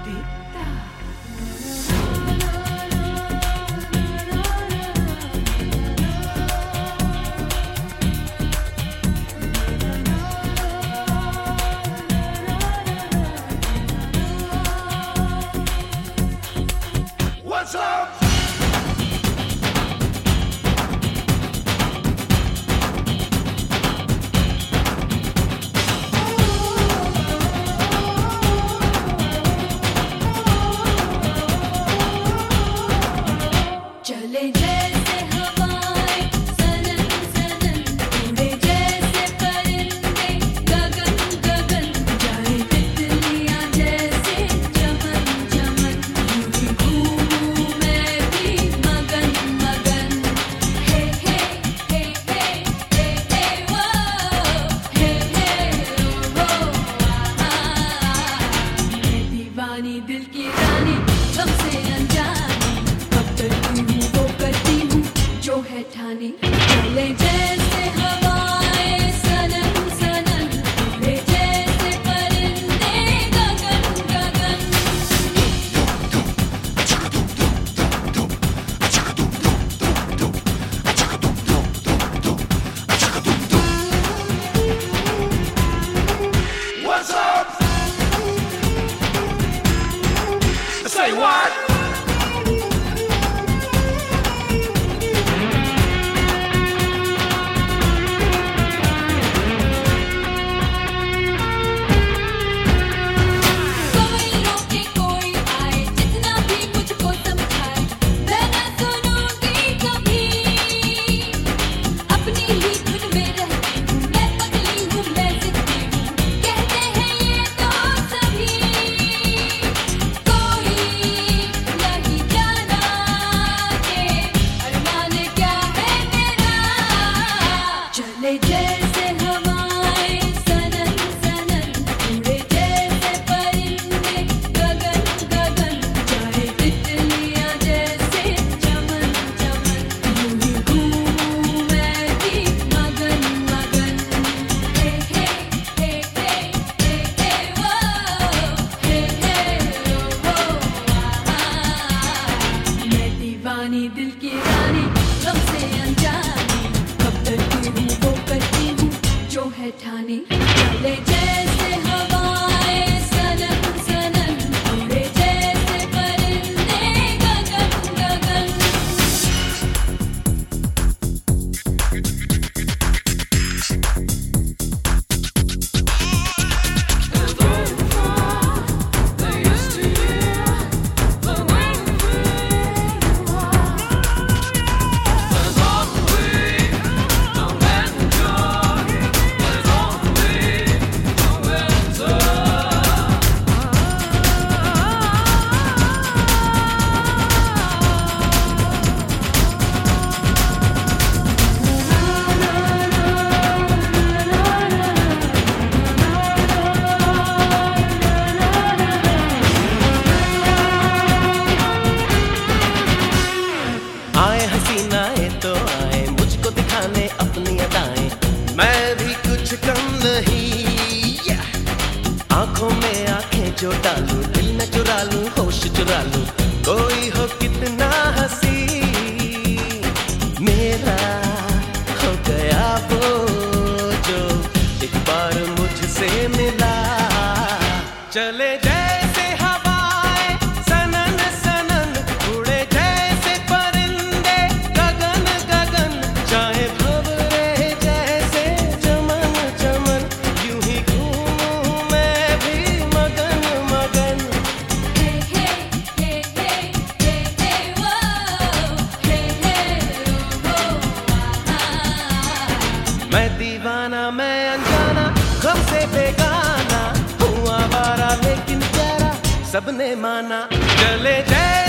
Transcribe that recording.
दिखता। What's up? चले जैसे हवाएं सनन सनन, उड़े जैसे परिंदे गगन गगन, जाए तितलियां जैसे चमन चमन, यूं ही घूमूं मैं भी मगन मगन। हे हे हे हे हे हे वो, हे हे वो मैं दीवानी दिल की रानी, तुमसे अनजानी, कब करती हूँ वो करती हूँ जो है ठानी। चले जैसे हवाएं सनन सनन, उड़े जैसे परिंदे गगन गगन। What's up? Say what? कोई रोके कोई आए, जितना भी मुझको समझाए, मैं न सुनूंगी कभी। अपनी ही धुन में रहती हूँ, मैं पगली हूँ, मैं जिद्दी हूँ, कहते हैं ये तो सभी। कोई नहीं जाना कि अरमान क्या है मेरा। चले जैसे हवाएं सनन सनन, उड़े जैसे परिंदे गगन गगन, जाए तितलियां जैसे चमन चमन, यूं ही घूमूं मैं भी मगन मगन। हे हे हे हे हे हे वो, हे हे वो मैं दीवानी दिल की रानी, तुमसे अनजानी, कब करती हूँ वो करती हूँ जो है ठानी। चले जैसे हवाएं सनन सनन, उड़े जैसे परिंदे गगन गगन। आए हसीनाएं तो आए मुझको दिखाने अपनी अदाएं, मैं भी कुछ कम नहीं। आंखों में आंखें जो डालूं, दिल में चुरा लूं, होश चुरा लूं, कोई हो कितना हंसी, मेरा हो गया वो जो एक बार मुझसे मिला। चले जैसे हवाएं सनन सनन, उड़े जैसे परिंदे गगन गगन, जाए भंवरे जैसे चमन चमन, यूं ही घूमूं मैं भी मगन मगन। हे हे हे हे हे हे वो, हे हे वो मैं दीवाना मैं अनजाना, गम से बेगाना, हूँ आवारा लेकिन प्यारा, सबने माना। चले जैसे